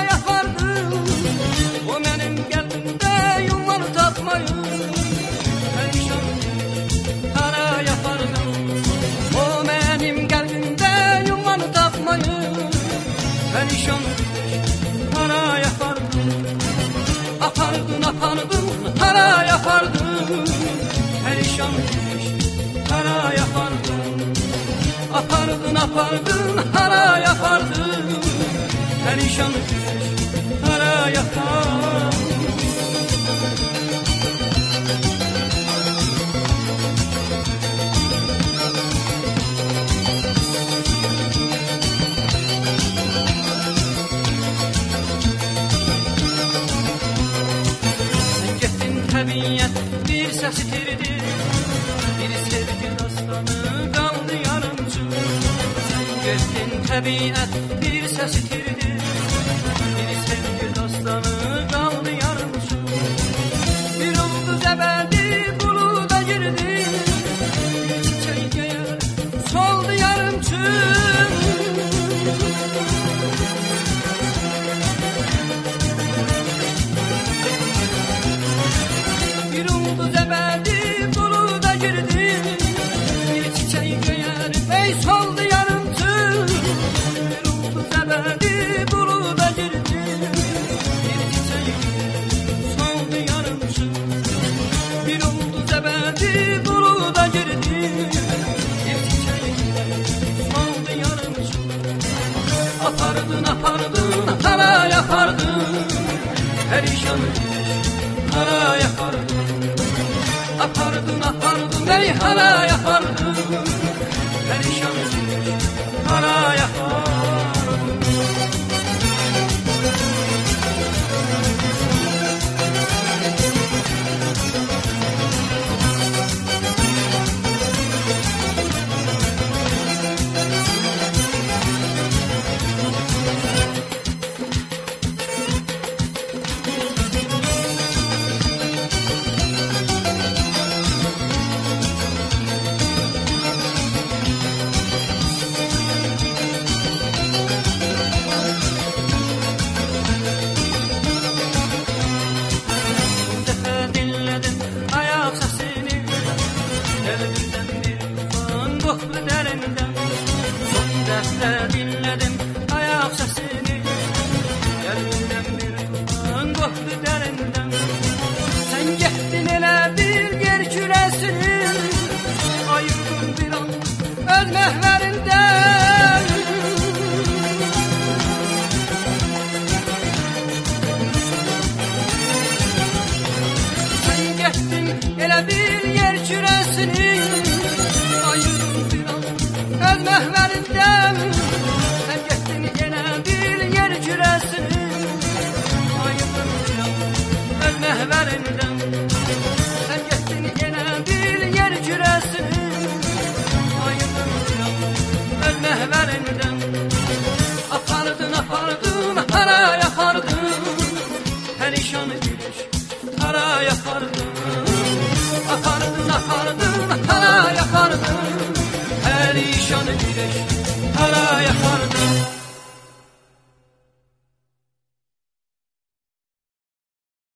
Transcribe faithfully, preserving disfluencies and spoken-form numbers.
hara yapardım. O benim qəlbimdə yumanı tapmayı perişan hara yapardım. O benim qəlbimdə yumanı tapmayı perişan hara yapardım. Apardın apardın hara yapardım. Perişan hara yapardım. Apardın apardın hara yapardım. Perişan hara yapardım. Təbiyyət bir səs itirdi, bir sevgi dastanı qaldı yarımçı. Sən getdin təbiyyət bir səs itirdi, bir sevgi dastanı qaldı yarımçı. Bir ulduz əbədi buluda girdi, bir çiçək göyər soldu yarımçı. Bir ulduz əbədi buluda girdi, bir çiçək göyər bey soldu yarımçı. Bir ulduz əbədi buluda girdi, bir çiçək soldu yarımçı. Bir ulduz əbədi buluda girdi, bir çiçək soldu yarımçı. Apardın apardın hara yapardın, perişan hara yapardım. Apardın apardın ey hara yapardım. Perişan hara yapardım. Son dəfə dinlədim ayaq səsini, qəlbimdən bir tufan qopdu dərindən. Sən getdin elə bir yer kürəsini, ayırdın bir an öz məhvərindən. Sən getdin elə bir yer kürəsini, öz məhvərindən. Sən getdin yenə bir yer kürəsini, ayırdın bir an öz məhvərindən. Sən getdin yenə bir yer kürəsini, ayırdın bir an öz məhvərindən. Apardın apardın hara yapardın, perişan gülüş hara yapardın. Apardın apardın hara yapardın, perişan güneş hara yakardı.